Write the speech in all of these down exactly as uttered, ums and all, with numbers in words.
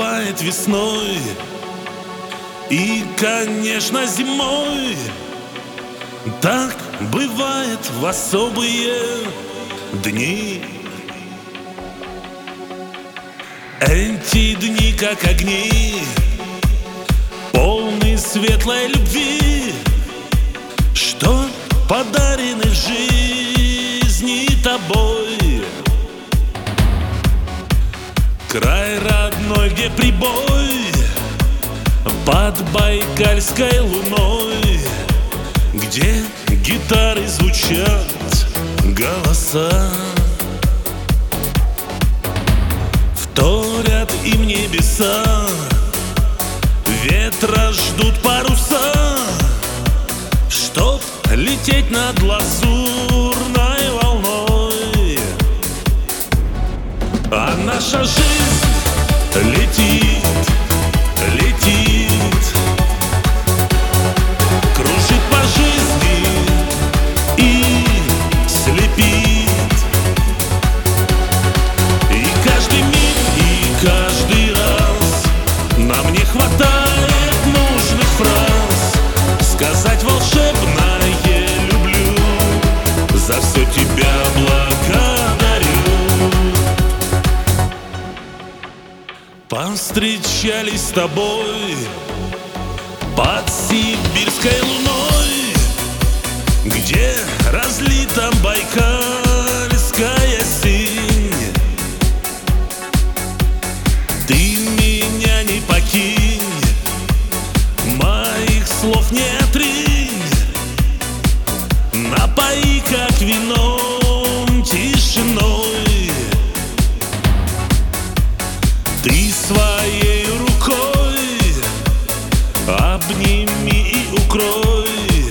бывает весной и, конечно, зимой. Так бывает в особые дни. Эти дни как огни, полны светлой любви, что подарены в жизни тобой. Край родной, где прибой под байкальской луной, где гитары звучат голоса, вторят им небеса, ветра ждут паруса, чтоб лететь над лазурной волной. А наша жизнь летит, летит, кружит по жизни и слепит. И каждый миг, и каждый раз нам не хватает нужных фраз сказать волшебное люблю, за все тебя благодарю. Повстречались с тобой под сибирской луной, где разлита байкальская синь. Ты меня не покинь, моих слов не отринь, напои как вином тишиной. Ты своей рукой обними и укрой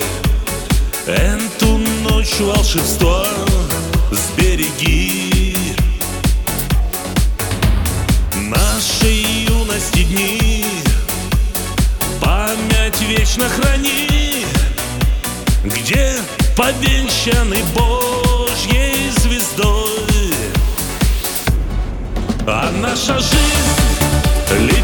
эту ночь волшебства, сбереги нашей юности дни, память вечно храни, где повенчаны Божьей звездой. А наша жизнь летит.